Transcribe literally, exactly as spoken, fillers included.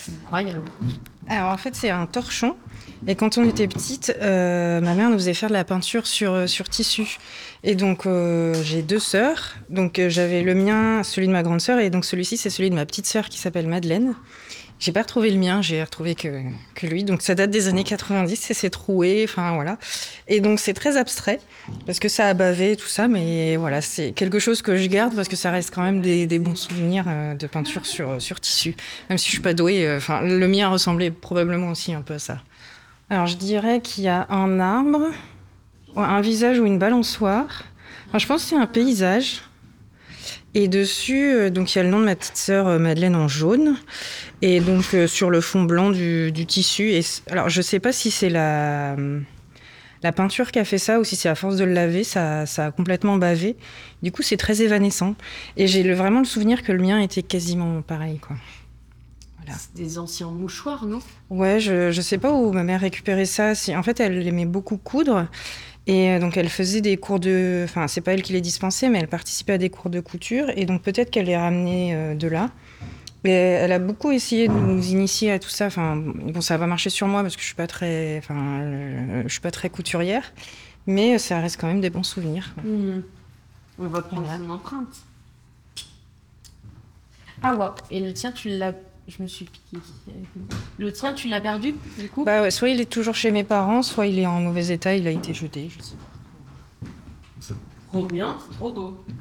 Incroyable. Alors en fait, c'est un torchon. Et quand on était petite, euh, ma mère nous faisait faire de la peinture sur, euh, sur tissu. Et donc, euh, j'ai deux sœurs. Donc, euh, j'avais le mien, celui de ma grande sœur. Et donc, celui-ci, c'est celui de ma petite sœur qui s'appelle Madeleine. J'ai pas retrouvé le mien, j'ai retrouvé que, que lui. Donc, ça date des années quatre-vingt-dix et c'est troué. Enfin, voilà. Et donc, c'est très abstrait parce que ça a bavé et tout ça. Mais voilà, c'est quelque chose que je garde parce que ça reste quand même des, des bons souvenirs euh, de peinture sur, sur tissu. Même si je suis pas douée, euh, enfin, le mien ressemblait probablement aussi un peu à ça. Alors, je dirais qu'il y a un arbre, un visage ou une balançoire. Enfin, je pense que c'est un paysage. Et dessus, euh, donc il y a le nom de ma petite sœur euh, Madeleine en jaune. Et donc euh, sur le fond blanc du, du tissu. Et alors, je sais pas si c'est la, la peinture qui a fait ça ou si c'est à force de le laver, ça, ça a complètement bavé. Du coup, c'est très évanescent. Et j'ai le, vraiment le souvenir que le mien était quasiment pareil, quoi. Voilà. C'est des anciens mouchoirs, non? Ouais, je, je sais pas où ma mère récupérait ça. Si, en fait, elle aimait beaucoup coudre. Et donc, elle faisait des cours de... Enfin, c'est pas elle qui les dispensait, mais elle participait à des cours de couture. Et donc, peut-être qu'elle les ramenait euh, de là. Et elle a beaucoup essayé de nous initier à tout ça. Enfin, bon, ça va marcher sur moi parce que je suis pas très... Enfin, euh, je suis pas très couturière. Mais ça reste quand même des bons souvenirs. Mmh. On va prendre Voilà. une empreinte. Ah ouais. Et le tien, tu l'as... Je me suis piqué. Le tien, tu l'as perdu, du coup? Bah ouais, soit il est toujours chez mes parents, soit il est en mauvais état, il a été jeté. Je sais pas. Trop bien, trop beau.